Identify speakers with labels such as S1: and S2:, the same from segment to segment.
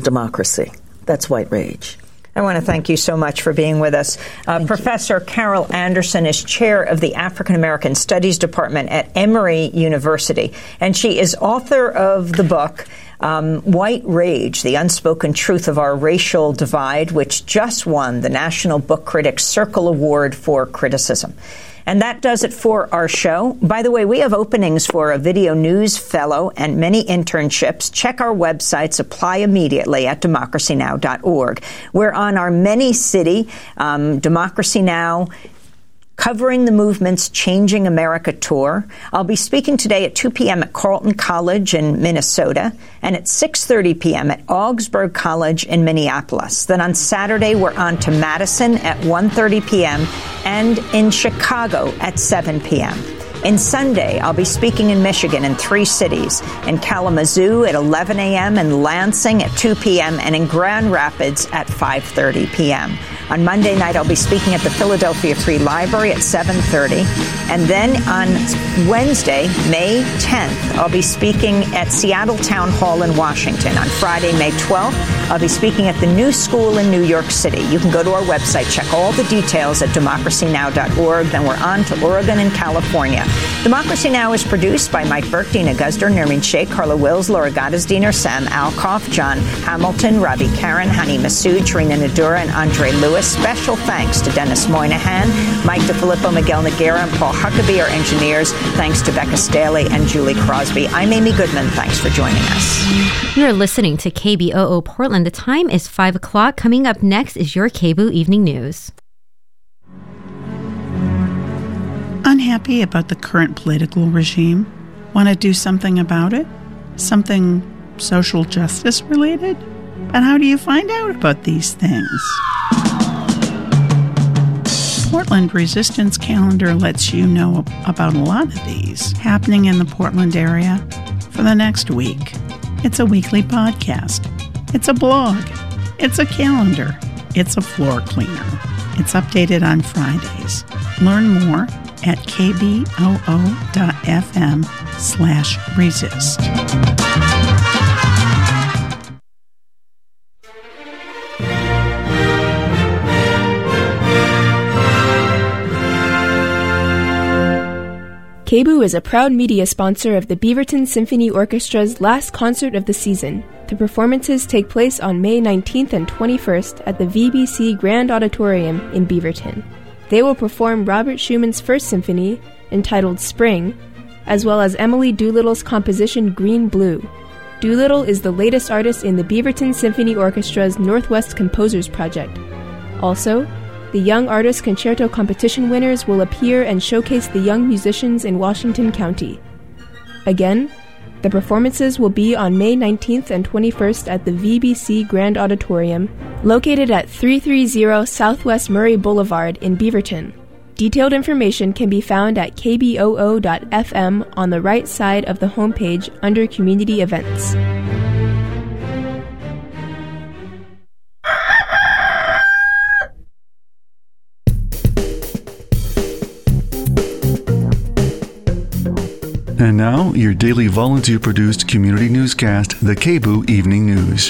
S1: democracy. That's white rage.
S2: I want to thank you so much for being with us. Professor Carol Anderson is chair of the African American Studies Department at Emory University, and she is author of the book White Rage, The Unspoken Truth of Our Racial Divide, which just won the National Book Critics Circle Award for Criticism. And that does it for our show. By the way, we have openings for a video news fellow and many internships. Check our websites. Apply immediately at democracynow.org. We're on our many-city Democracy Now! Covering the Movement's Changing America tour. I'll be speaking today at 2 p.m. at Carleton College in Minnesota and at 6:30 p.m. at Augsburg College in Minneapolis. Then on Saturday, we're on to Madison at 1:30 p.m. and in Chicago at 7 p.m. In Sunday, I'll be speaking in Michigan in 3 cities, in Kalamazoo at 11 a.m., in Lansing at 2 p.m., and in Grand Rapids at 5:30 p.m. On Monday night, I'll be speaking at the Philadelphia Free Library at 7:30. And then on Wednesday, May 10th, I'll be speaking at Seattle Town Hall in Washington. On Friday, May 12th, I'll be speaking at the New School in New York City. You can go to our website, check all the details at democracynow.org. Then we're on to Oregon and California. Democracy Now! Is produced by Mike Burke, Dina Guzder, Nermin Sheikh, Carla Wills, Laura Gottesdiener, Sam Alkoff, John Hamilton, Ravi Karen, Hani Massoud, Tarina Nadura, and Andre Lewis. Special thanks to Dennis Moynihan, Mike DeFilippo, Miguel Noguera, and Paul Huckabee, our engineers. Thanks to Becca Staley and Julie Crosby. I'm Amy Goodman. Thanks for joining us.
S3: You're listening to KBOO Portland. The time is 5 o'clock. Coming up next is your KBOO Evening News.
S4: Unhappy about the current political regime? Want to do something about it? Something social justice related? But how do you find out about these things? Portland Resistance Calendar lets you know about a lot of these happening in the Portland area for the next week. It's a weekly podcast. It's a blog. It's a calendar. It's a floor cleaner. It's updated on Fridays. Learn more at kboo.fm/resist.
S5: KBOO is a proud media sponsor of the Beaverton Symphony Orchestra's last concert of the season. The performances take place on May 19th and 21st at the VBC Grand Auditorium in Beaverton. They will perform Robert Schumann's First Symphony, entitled Spring, as well as Emily Doolittle's composition Green Blue. Doolittle is the latest artist in the Beaverton Symphony Orchestra's Northwest Composers Project. Also, the Young Artist Concerto competition winners will appear and showcase the young musicians in Washington County. Again, the performances will be on May 19th and 21st at the VBC Grand Auditorium, located at 330 Southwest Murray Boulevard in Beaverton. Detailed information can be found at kboo.fm on the right side of the homepage under Community Events.
S6: And now, your daily volunteer-produced community newscast, the KBOO Evening News.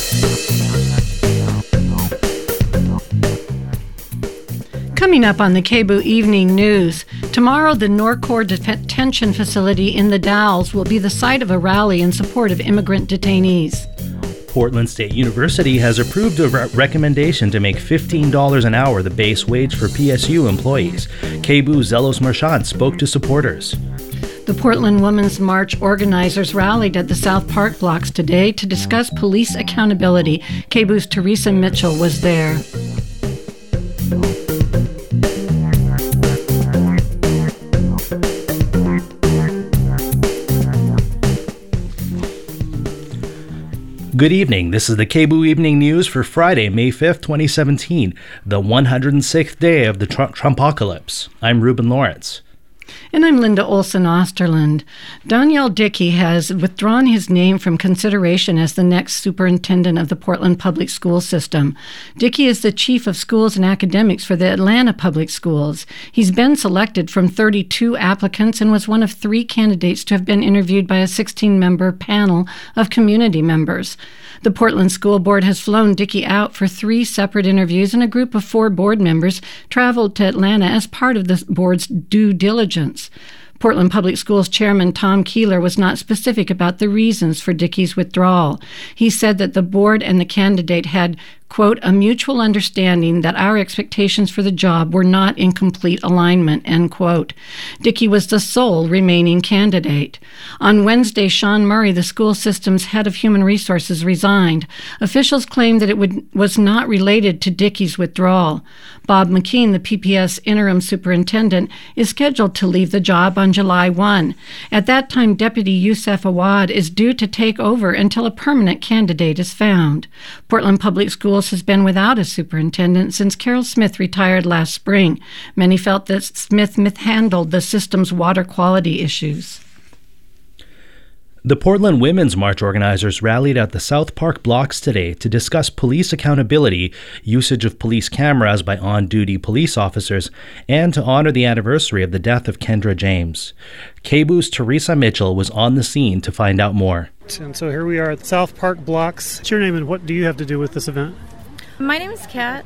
S7: Coming up on the KBOO Evening News, tomorrow the Norcor Detention Facility in the Dalles will be the site of a rally in support of immigrant detainees.
S8: Portland State University has approved a recommendation to make $15 an hour the base wage for PSU employees. KBOO Zelos Marchand spoke to supporters.
S7: The Portland Women's March organizers rallied at the South Park blocks today to discuss police accountability. KBOO's Teresa Mitchell was there.
S8: Good evening. This is the KBOO Evening News for Friday, May 5th, 2017, the 106th day of the Trumpocalypse. I'm Ruben Lawrence.
S7: And I'm Linda Olson Osterland. Danielle Dickey has withdrawn his name from consideration as the next superintendent of the Portland Public School System. Dickey is the chief of schools and academics for the Atlanta Public Schools. He's been selected from 32 applicants and was one of 3 candidates to have been interviewed by a 16-member panel of community members. The Portland School Board has flown Dickey out for 3 separate interviews, and a group of 4 board members traveled to Atlanta as part of the board's due diligence. Portland Public Schools Chairman Tom Keeler was not specific about the reasons for Dickey's withdrawal. He said that the board and the candidate had, quote, a mutual understanding that our expectations for the job were not in complete alignment, end quote. Dickey was the sole remaining candidate. On Wednesday, Sean Murray, the school system's head of human resources, resigned. Officials claimed that it was not related to Dickey's withdrawal. Bob McKean, the PPS interim superintendent, is scheduled to leave the job on July 1. At that time, Deputy Youssef Awad is due to take over until a permanent candidate is found. Portland Public Schools has been without a superintendent since Carol Smith retired last spring. Many felt that Smith mishandled the system's water quality issues.
S8: The Portland Women's March organizers rallied at the South Park blocks today to discuss police accountability, usage of police cameras by on-duty police officers, and to honor the anniversary of the death of Kendra James. KBOO's Teresa Mitchell was on the scene to find out more.
S9: And so here we are at the South Park blocks. What's your name and what do you have to do with this event?
S10: My name is Kat.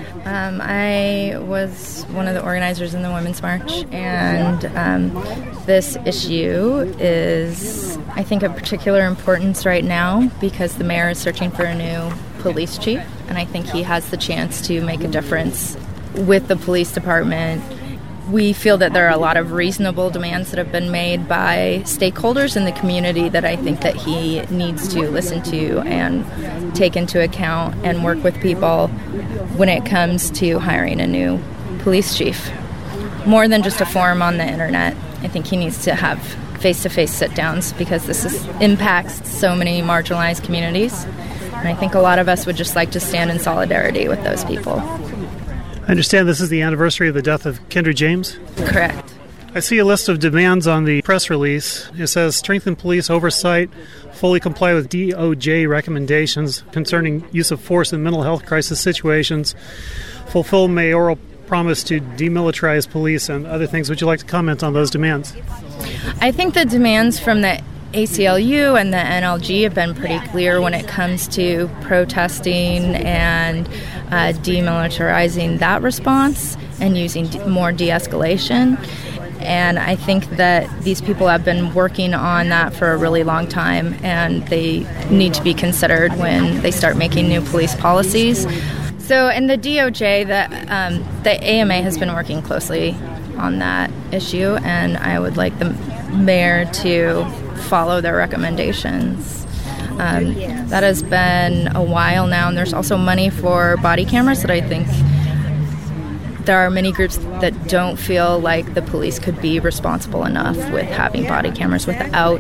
S10: I was one of the organizers in the Women's March, and this issue is, I think, of particular importance right now because the mayor is searching for a new police chief, and I think he has the chance to make a difference with the police department. We feel that there are a lot of reasonable demands that have been made by stakeholders in the community that I think that he needs to listen to and take into account and work with people when it comes to hiring a new police chief. More than just a forum on the internet, I think he needs to have face-to-face sit-downs because impacts so many marginalized communities. And I think a lot of us would just like to stand in solidarity with those people.
S9: I understand this is the anniversary of the death of Kendra James?
S10: Correct.
S9: I see a list of demands on the press release. It says strengthen police oversight, fully comply with DOJ recommendations concerning use of force in mental health crisis situations, fulfill mayoral promise to demilitarize police, and other things. Would you like to comment on those demands?
S10: I think the demands from the ACLU and the NLG have been pretty clear when it comes to protesting and demilitarizing that response and using more de-escalation. And I think that these people have been working on that for a really long time, and they need to be considered when they start making new police policies. So in the DOJ, the AMA has been working closely on that issue, and I would like the mayor to follow their recommendations. That has been a while now, and there's also money for body cameras that I think there are many groups that don't feel like the police could be responsible enough with having body cameras without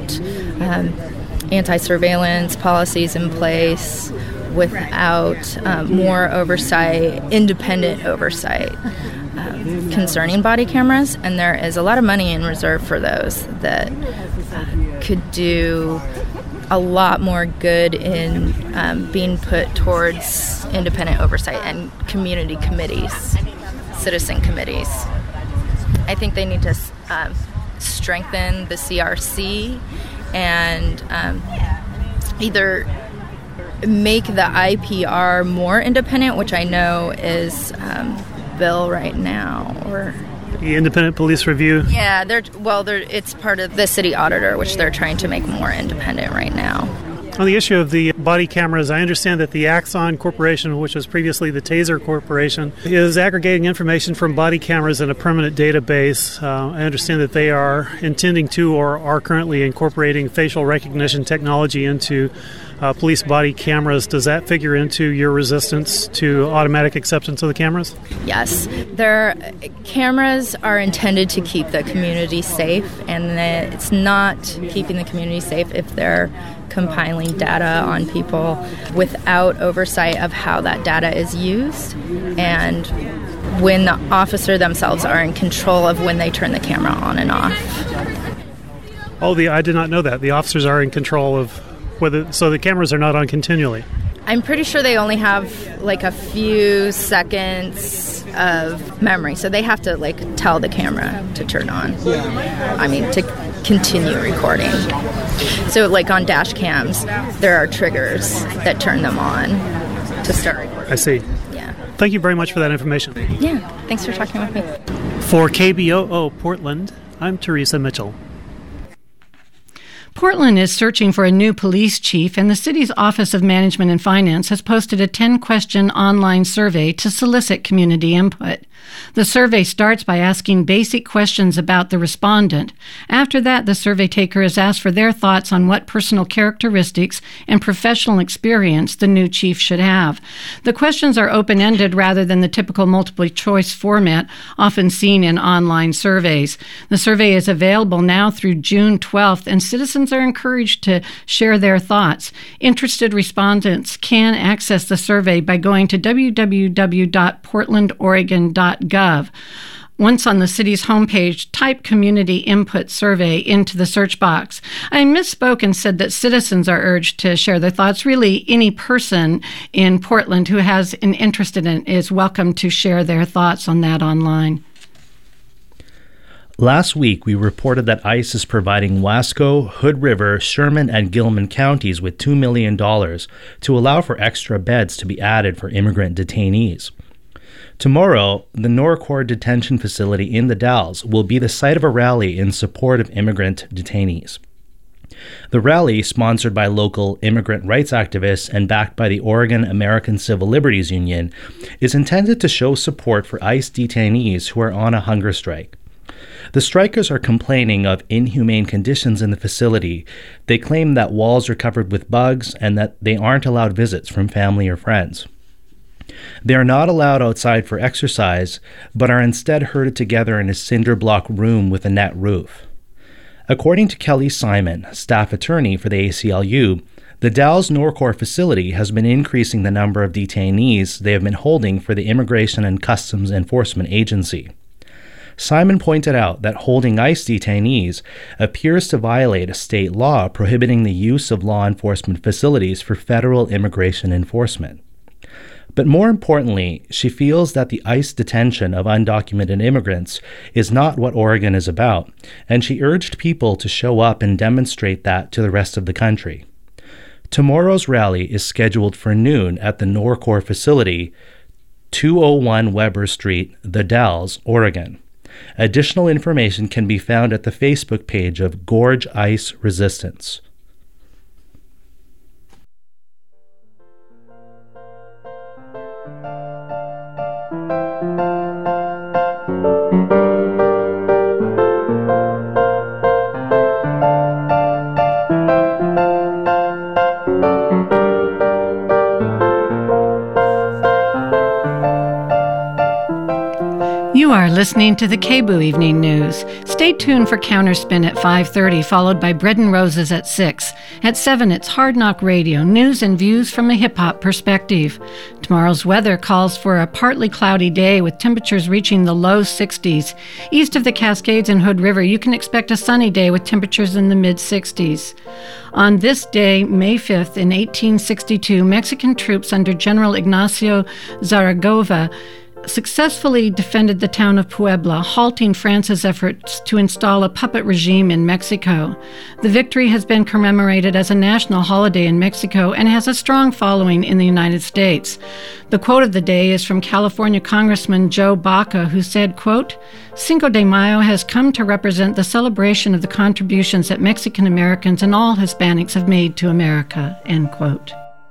S10: anti-surveillance policies in place, without more oversight, independent oversight concerning body cameras. And there is a lot of money in reserve for those that could do a lot more good in being put towards independent oversight and community committees, citizen committees. I think they need to strengthen the CRC and either make the IPR more independent, which I know is bill right now, or
S9: the Independent Police Review.
S10: Yeah, it's part of the city auditor, which they're trying to make more independent right now.
S9: On the issue of the body cameras, I understand that the Axon Corporation, which was previously the Taser Corporation, is aggregating information from body cameras in a permanent database. I understand that they are intending to or are currently incorporating facial recognition technology into police body cameras. Does that figure into your resistance to automatic acceptance of the cameras?
S10: Yes. Their cameras are intended to keep the community safe, and it's not keeping the community safe if they're compiling data on people without oversight of how that data is used and when the officer themselves are in control of when they turn the camera on and off.
S9: I did not know that. The officers are in control of so the cameras are not on continually.
S10: I'm pretty sure they only have like a few seconds of memory, so they have to like tell the camera to turn on. To continue recording. So like on dash cams, there are triggers that turn them on to start recording.
S9: I see.
S10: Yeah.
S9: Thank you very much for that information.
S10: Yeah, thanks for talking with me.
S9: For KBOO Portland, I'm Teresa Mitchell.
S7: Portland is searching for a new police chief, and the city's Office of Management and Finance has posted a 10-question online survey to solicit community input. The survey starts by asking basic questions about the respondent. After that, the survey taker is asked for their thoughts on what personal characteristics and professional experience the new chief should have. The questions are open-ended rather than the typical multiple-choice format often seen in online surveys. The survey is available now through June 12th, and citizens are encouraged to share their thoughts. Interested respondents can access the survey by going to www.portlandoregon.gov. Once on the city's homepage, type Community Input Survey into the search box. I misspoke and said that citizens are urged to share their thoughts. Really, any person in Portland who has an interest in it is welcome to share their thoughts on that online.
S8: Last week, we reported that ICE is providing Wasco, Hood River, Sherman, and Gilman counties with $2 million to allow for extra beds to be added for immigrant detainees. Tomorrow, the Norcor detention facility in the Dalles will be the site of a rally in support of immigrant detainees. The rally, sponsored by local immigrant rights activists and backed by the Oregon American Civil Liberties Union, is intended to show support for ICE detainees who are on a hunger strike. The strikers are complaining of inhumane conditions in the facility. They claim that walls are covered with bugs and that they aren't allowed visits from family or friends. They are not allowed outside for exercise, but are instead herded together in a cinder block room with a net roof. According to Kelly Simon, staff attorney for the ACLU, the Dalles Norcor facility has been increasing the number of detainees they have been holding for the Immigration and Customs Enforcement Agency. Simon pointed out that holding ICE detainees appears to violate a state law prohibiting the use of law enforcement facilities for federal immigration enforcement. But more importantly, she feels that the ICE detention of undocumented immigrants is not what Oregon is about, and she urged people to show up and demonstrate that to the rest of the country. Tomorrow's rally is scheduled for noon at the Norcor facility, 201 Weber Street, The Dalles, Oregon. Additional information can be found at the Facebook page of Gorge ICE Resistance.
S7: You are listening to the KBOO Evening News. Stay tuned for Counterspin at 5:30, followed by Bread and Roses at 6. At 7, it's Hard Knock Radio, news and views from a hip-hop perspective. Tomorrow's weather calls for a partly cloudy day with temperatures reaching the low 60s. East of the Cascades and Hood River, you can expect a sunny day with temperatures in the mid-60s. On this day, May 5th, in 1862, Mexican troops under General Ignacio Zaragoza successfully defended the town of Puebla, halting France's efforts to install a puppet regime in Mexico. The victory has been commemorated as a national holiday in Mexico and has a strong following in the United States. The quote of the day is from California Congressman Joe Baca, who said, quote, "Cinco de Mayo has come to represent the celebration of the contributions that Mexican Americans and all Hispanics have made to America," end quote.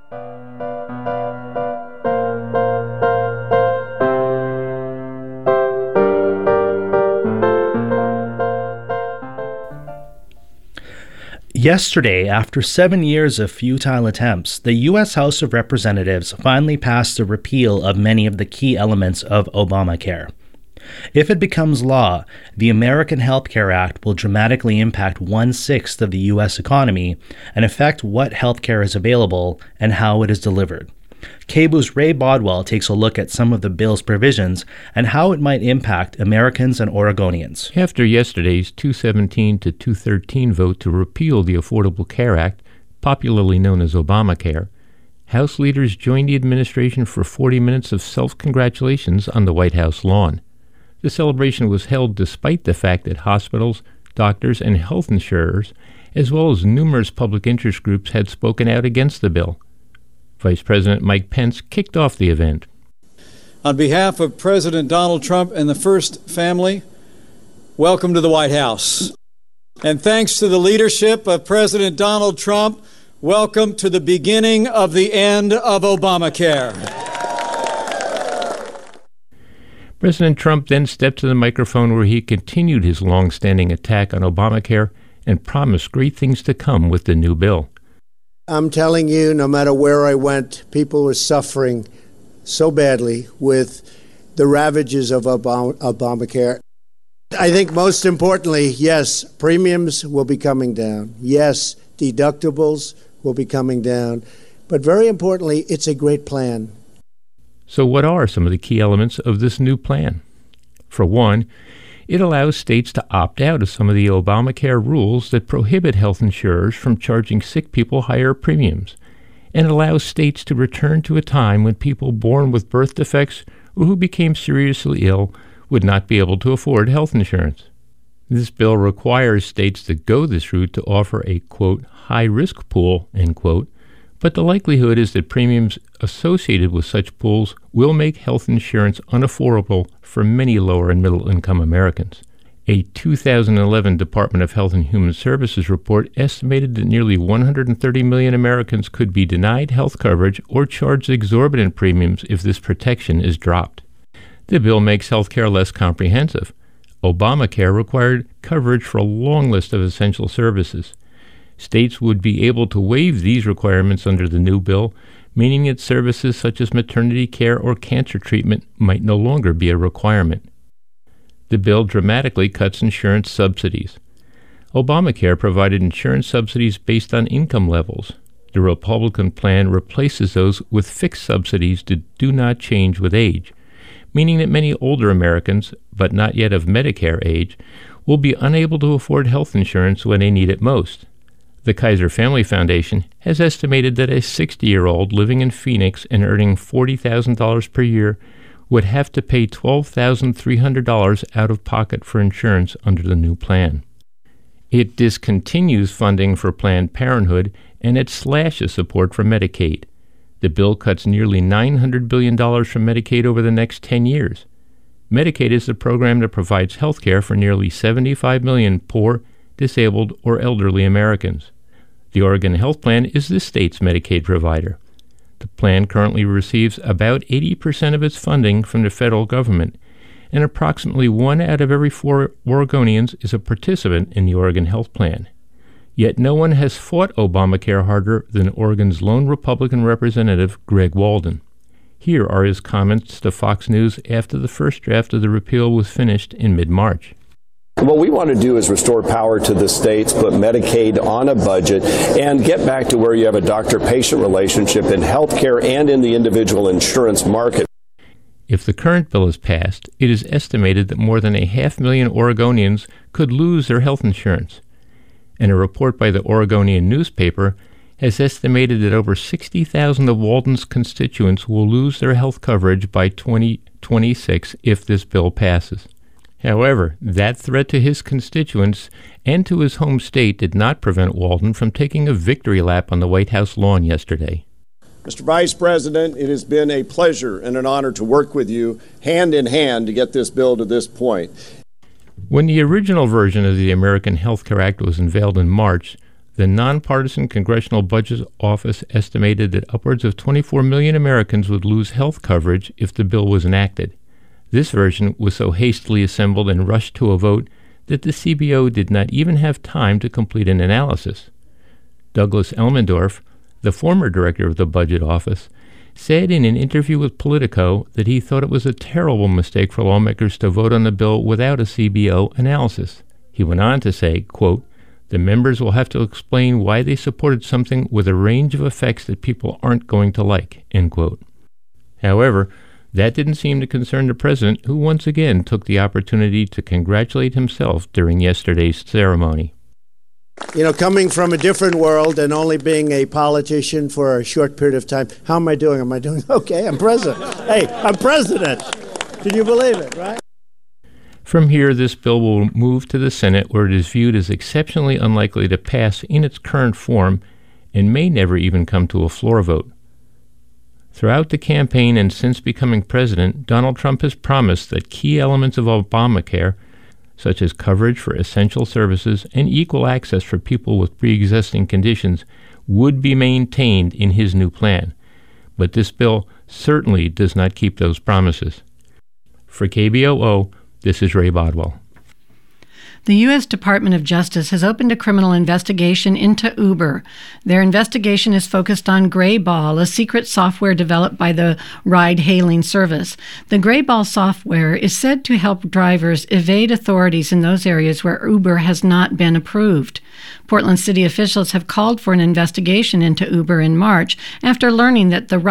S8: Yesterday, after 7 years of futile attempts, the U.S. House of Representatives finally passed a repeal of many of the key elements of Obamacare. If it becomes law, the American Health Care Act will dramatically impact 1/6 of the U.S. economy and affect what health care is available and how it is delivered. KBOO's Ray Bodwell takes a look at some of the bill's provisions and how it might impact Americans and Oregonians.
S11: After yesterday's 217 to 213 vote to repeal the Affordable Care Act, popularly known as Obamacare, House leaders joined the administration for 40 minutes of self-congratulations on the White House lawn. The celebration was held despite the fact that hospitals, doctors, and health insurers, as well as numerous public interest groups, had spoken out against the bill. Vice President Mike Pence kicked off the event.
S12: On behalf of President Donald Trump and the First Family, welcome to the White House. And thanks to the leadership of President Donald Trump, welcome to the beginning of the end of Obamacare.
S11: President Trump then stepped to the microphone where he continued his long-standing attack on Obamacare and promised great things to come with the new bill.
S13: I'm telling you, no matter where I went, people were suffering so badly with the ravages of Obamacare. I think most importantly, yes, premiums will be coming down. Yes, deductibles will be coming down. But very importantly, it's a great plan.
S11: So what are some of the key elements of this new plan? For one, it allows states to opt out of some of the Obamacare rules that prohibit health insurers from charging sick people higher premiums, and allows states to return to a time when people born with birth defects or who became seriously ill would not be able to afford health insurance. This bill requires states to go this route to offer a, quote, high-risk pool, end quote, but the likelihood is that premiums associated with such pools will make health insurance unaffordable for many lower and middle-income Americans. A 2011 Department of Health and Human Services report estimated that nearly 130 million Americans could be denied health coverage or charged exorbitant premiums if this protection is dropped. The bill makes health care less comprehensive. Obamacare required coverage for a long list of essential services. States would be able to waive these requirements under the new bill, meaning that services such as maternity care or cancer treatment might no longer be a requirement. The bill dramatically cuts insurance subsidies. Obamacare provided insurance subsidies based on income levels. The Republican plan replaces those with fixed subsidies that do not change with age, meaning that many older Americans, but not yet of Medicare age, will be unable to afford health insurance when they need it most. The Kaiser Family Foundation has estimated that a 60-year-old living in Phoenix and earning $40,000 per year would have to pay $12,300 out of pocket for insurance under the new plan. It discontinues funding for Planned Parenthood and it slashes support for Medicaid. The bill cuts nearly $900 billion from Medicaid over the next 10 years. Medicaid is the program that provides health care for nearly 75 million poor, disabled, or elderly Americans. The Oregon Health Plan is the state's Medicaid provider. The plan currently receives about 80% of its funding from the federal government, and approximately 1 out of every 4 Oregonians is a participant in the Oregon Health Plan. Yet no one has fought Obamacare harder than Oregon's lone Republican representative, Greg Walden. Here are his comments to Fox News after the first draft of the repeal was finished in mid-March.
S14: What we want to do is restore power to the states, put Medicaid on a budget, and get back to where you have a doctor-patient relationship in healthcare and in the individual insurance market.
S11: If the current bill is passed, it is estimated that more than 500,000 Oregonians could lose their health insurance. And a report by the Oregonian newspaper has estimated that over 60,000 of Walden's constituents will lose their health coverage by 2026 if this bill passes. However, that threat to his constituents and to his home state did not prevent Walden from taking a victory lap on the White House lawn yesterday.
S15: Mr. Vice President, it has been a pleasure and an honor to work with you hand in hand to get this bill to this point.
S11: When the original version of the American Health Care Act was unveiled in March, the nonpartisan Congressional Budget Office estimated that upwards of 24 million Americans would lose health coverage if the bill was enacted. This version was so hastily assembled and rushed to a vote that the CBO did not even have time to complete an analysis. Douglas Elmendorf, the former director of the Budget Office, said in an interview with Politico that he thought it was a terrible mistake for lawmakers to vote on the bill without a CBO analysis. He went on to say, quote, The members will have to explain why they supported something with a range of effects that people aren't going to like, end quote. However, that didn't seem to concern the president, who once again took the opportunity to congratulate himself during yesterday's ceremony.
S13: You know, coming from a different world and only being a politician for a short period of time, how am I doing? Am I doing okay? I'm president. Hey, I'm president. Can you believe it, right?
S11: From here, this bill will move to the Senate, where it is viewed as exceptionally unlikely to pass in its current form and may never even come to a floor vote. Throughout the campaign and since becoming president, Donald Trump has promised that key elements of Obamacare, such as coverage for essential services and equal access for people with pre-existing conditions, would be maintained in his new plan. But this bill certainly does not keep those promises. For KBOO, this is Ray Bodwell.
S7: The U.S. Department of Justice has opened a criminal investigation into Uber. Their investigation is focused on Greyball, a secret software developed by the ride-hailing service. The Greyball software is said to help drivers evade authorities in those areas where Uber has not been approved. Portland city officials have called for an investigation into Uber in March after learning that the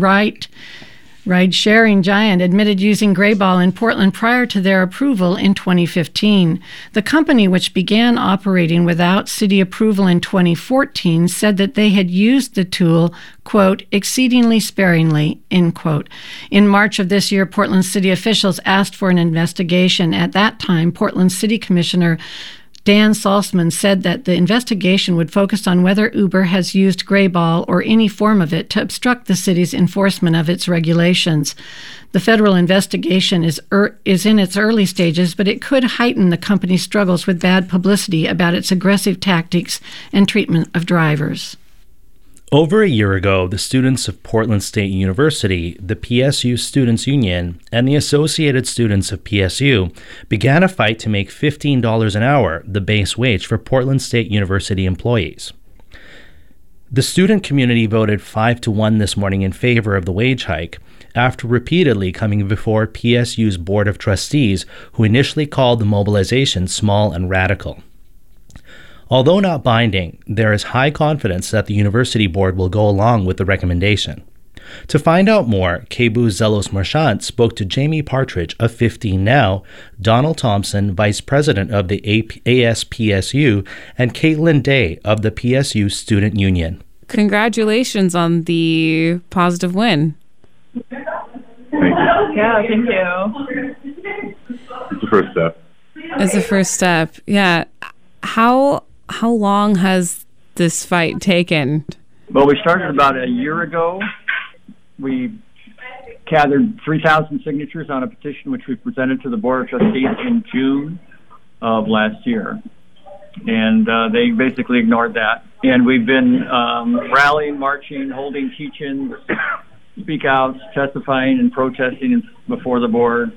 S7: ride-sharing giant admitted using Greyball in Portland prior to their approval in 2015. The company, which began operating without city approval in 2014, said that they had used the tool, quote, exceedingly sparingly, end quote. In March of this year, Portland city officials asked for an investigation. At that time, Portland City Commissioner Dan Salzman said that the investigation would focus on whether Uber has used Greyball or any form of it to obstruct the city's enforcement of its regulations. The federal investigation is in its early stages, but it could heighten the company's struggles with bad publicity about its aggressive tactics and treatment of drivers.
S8: Over a year ago, the students of Portland State University, the PSU Students Union, and the Associated Students of PSU began a fight to make $15 an hour the base wage for Portland State University employees. The student community voted 5-1 this morning in favor of the wage hike, after repeatedly coming before PSU's Board of Trustees, who initially called the mobilization small and radical. Although not binding, there is high confidence that the university board will go along with the recommendation. To find out more, KBOO's Zelos Marchant spoke to Jamie Partridge of 15 Now, Donald Thompson, Vice President of the ASPSU, and Caitlin Day of the PSU Student Union.
S16: Congratulations on the positive win.
S17: Yeah, thank you.
S18: It's the first step.
S16: It's the first step, yeah. How long has this fight taken?
S19: Well, we started about a year ago. We gathered 3,000 signatures on a petition which we presented to the Board of Trustees in June of last year. And they basically ignored that. And we've been rallying, marching, holding teach-ins, speak-outs, testifying and protesting before the board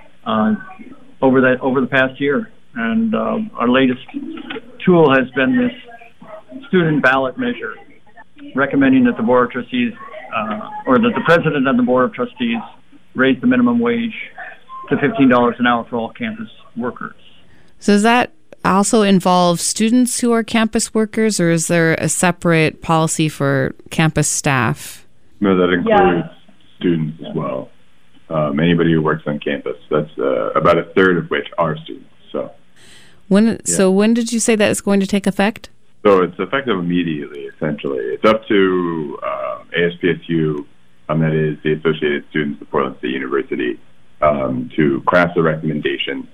S19: over the past year. And our latest tool has been this student ballot measure, recommending that the Board of Trustees, or that the President of the Board of Trustees raise the minimum wage to $15 an hour for all campus workers.
S16: So does that also involve students who are campus workers, or is there a separate policy for campus staff?
S18: No, that includes students as well. Anybody who works on campus. That's about a third of which are students.
S16: So when did you say that is going to take effect?
S18: So it's effective immediately, essentially. It's up to ASPSU, that is the Associated Students of Portland State University, to craft a recommendation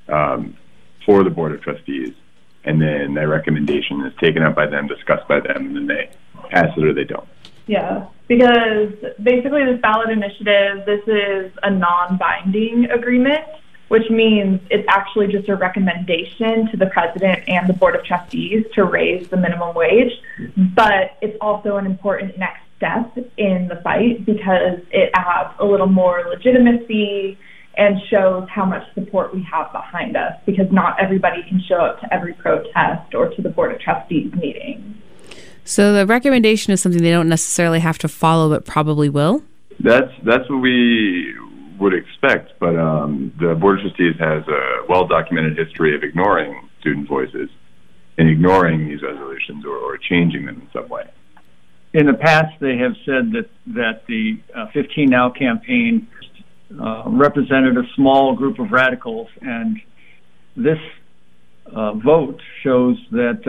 S18: for the Board of Trustees. And then that recommendation is taken up by them, discussed by them, and then they pass it or they don't.
S17: Yeah, because basically this ballot initiative, this is a non-binding agreement, which means it's actually just a recommendation to the president and the Board of Trustees to raise the minimum wage. But it's also an important next step in the fight because it adds a little more legitimacy and shows how much support we have behind us, because not everybody can show up to every protest or to the Board of Trustees meeting.
S16: So the recommendation is something they don't necessarily have to follow, but probably will?
S18: That's what we would expect, but the Board of Trustees has a well-documented history of ignoring student voices. ignoring these resolutions or changing them in some way.
S19: In the past, they have said that the 15 Now campaign represented a small group of radicals, and this vote shows that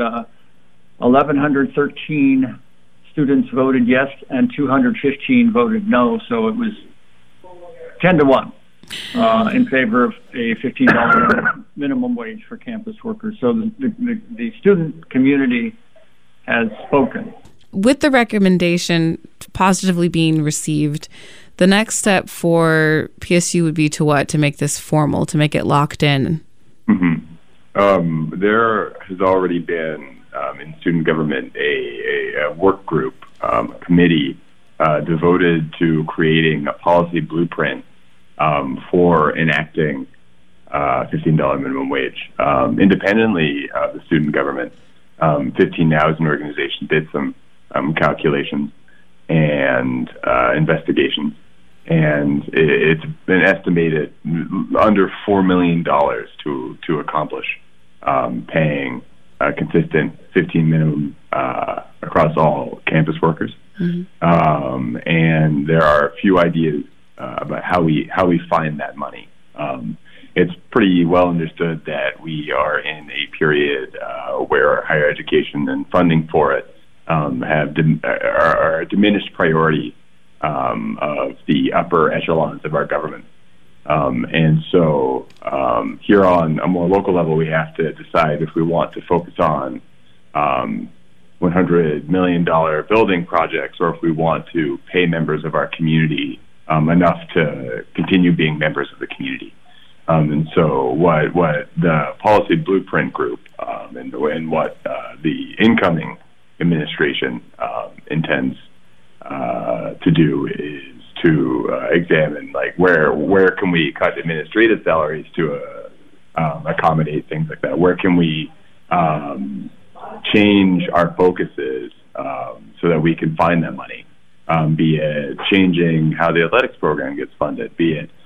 S19: 1,113 students voted yes and 215 voted no, so it was 10-1 in favor of a $15 minimum wage for campus workers. So the student community has spoken.
S16: With the recommendation positively being received, the next step for PSU would be to what? To make this formal, to make it locked in?
S18: Mm-hmm. There has already been, in student government, a work group, a committee devoted to creating a policy blueprint for enacting $15 minimum wage. Independently of the student government, 15 Now as an organization did some calculations and investigations, and it's been estimated under $4 million to accomplish paying a consistent 15 minimum across all campus workers. Mm-hmm. And there are a few ideas about how we find that money. It's pretty well understood that we are in a period where higher education and funding for it are a diminished priority of the upper echelons of our government. And so here on a more local level, we have to decide if we want to focus on $100 million building projects, or if we want to pay members of our community enough to continue being members of the community. And so what the Policy Blueprint Group and what the incoming administration intends to do is to examine, like, where can we cut administrative salaries to accommodate things like that? Where can we change our focuses so that we can find that money? Be it changing how the athletics program gets funded, be it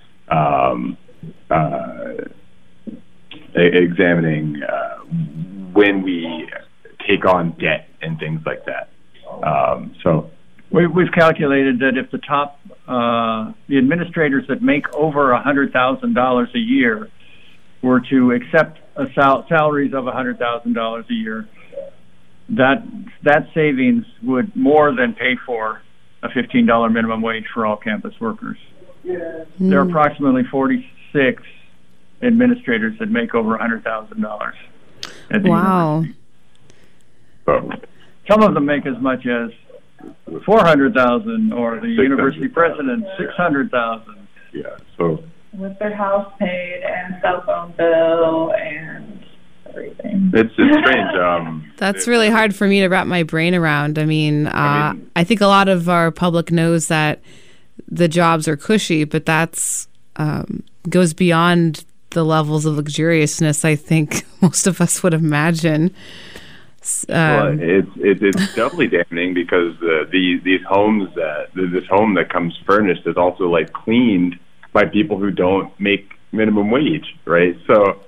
S18: examining when we take on debt and things like that. So
S19: we've calculated that if the top the administrators that make over $100,000 a year were to accept salaries of $100,000 a year, that savings would more than pay for a $15 minimum wage for all campus workers. There are approximately 46 administrators that make over $100,000 at the university. So some of them make as much as $400,000, or the university president $600,000.
S18: Yeah. So
S17: with their house paid and cell phone bill and everything.
S18: It's strange.
S16: That's really hard for me to wrap my brain around. I mean, I think a lot of our public knows that the jobs are cushy, but that's goes beyond the levels of luxuriousness I think most of us would imagine.
S18: Well, it's doubly damning because these homes this home that comes furnished is also like cleaned by people who don't make minimum wage, right? So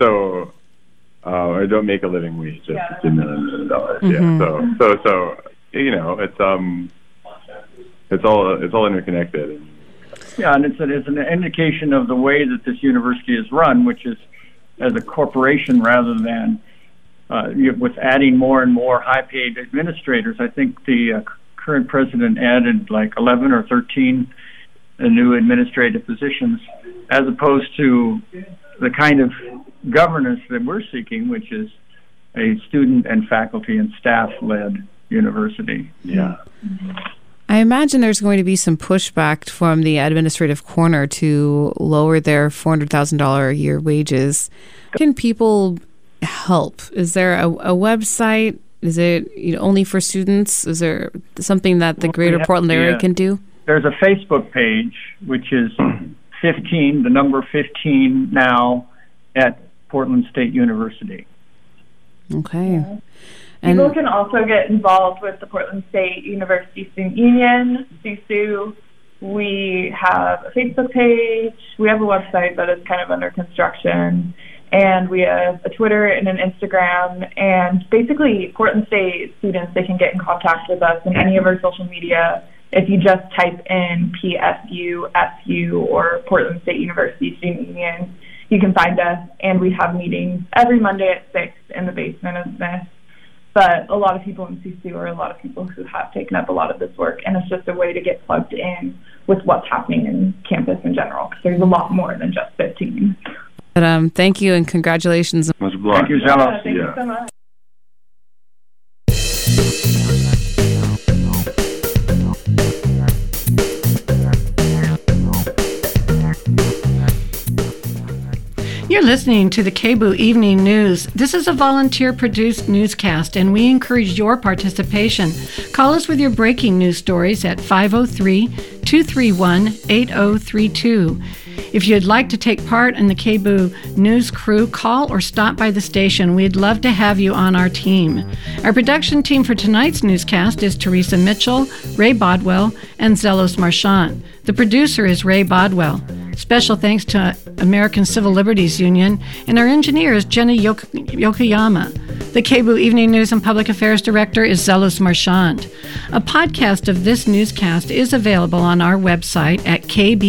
S18: or don't make a living wage at $15 million. Mm-hmm. Yeah. So you know, it's all interconnected.
S19: Yeah, and it's an indication of the way that this university is run, which is as a corporation rather than with adding more and more high-paid administrators. I think the current president added like 11 or 13 new administrative positions, as opposed to the kind of governance that we're seeking, which is a student and faculty and staff-led university.
S18: Yeah.
S16: I imagine there's going to be some pushback from the administrative corner to lower their $400,000 a year wages. Can people help? Is there a website? Is it only for students? Is there something that the Greater Portland area can do?
S19: There's a Facebook page, which is 15, the number 15 now at Portland State University.
S16: Okay.
S17: Yeah. People can also get involved with the Portland State University Student Union, SUSU. We have a Facebook page. We have a website that is kind of under construction. And we have a Twitter and an Instagram. And basically, Portland State students, they can get in contact with us in any of our social media. If you just type in PSU, SU, or Portland State University Student Union, you can find us. And we have meetings every Monday at 6 in the basement of Smith. But a lot of people in CSU are a lot of people who have taken up a lot of this work, and it's just a way to get plugged in with what's happening in campus in general, because there's a lot more than just 15.
S16: But thank you and congratulations.
S18: Much obliged.
S19: Thank you, Zelos.
S17: Thank you so much.
S7: You're listening to the KBOO Evening News. This is a volunteer-produced newscast, and we encourage your participation. Call us with your breaking news stories at 503-231-8032. If you'd like to take part in the KBOO News crew, call or stop by the station. We'd love to have you on our team. Our production team for tonight's newscast is Teresa Mitchell, Ray Bodwell, and Zelos Marchant. The producer is Ray Bodwell. Special thanks to American Civil Liberties Union, and our engineer is Jenna Yokoyama. The KBOO Evening News and Public Affairs Director is Zelos Marchant. A podcast of this newscast is available on our website at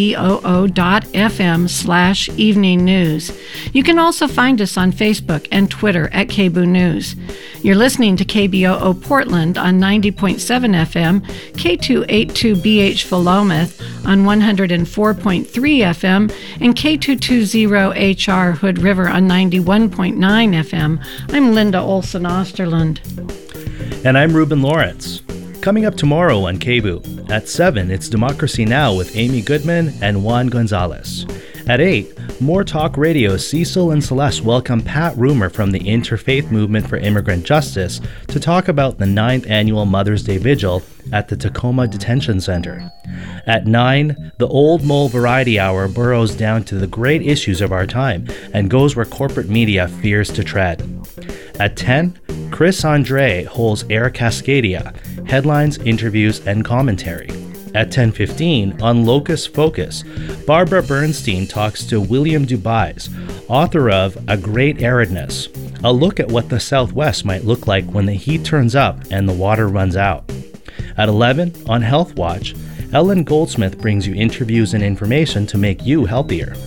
S7: kboo.fm/evening news. You can also find us on Facebook and Twitter at KBOO News. You're listening to KBOO Portland on 90.7 FM, K282BH Philomath on 104.3 FM, and K220HR Hood River on 91.9 FM. I'm Linda Olson Osterland.
S8: And I'm Ruben Lawrence. Coming up tomorrow on KBOO. At 7, it's Democracy Now! With Amy Goodman and Juan Gonzalez. At 8, More Talk Radio. Cecil and Celeste welcome Pat Roomer from the Interfaith Movement for Immigrant Justice to talk about the 9th annual Mother's Day Vigil at the Tacoma Detention Center. At 9, the Old Mole Variety Hour burrows down to the great issues of our time and goes where corporate media fears to tread. At 10, Chris Andre holds Air Cascadia, headlines, interviews, and commentary. At 10:15, on Locust Focus, Barbara Bernstein talks to William Dubais, author of A Great Aridness, a look at what the Southwest might look like when the heat turns up and the water runs out. At 11, on Health Watch, Ellen Goldsmith brings you interviews and information to make you healthier.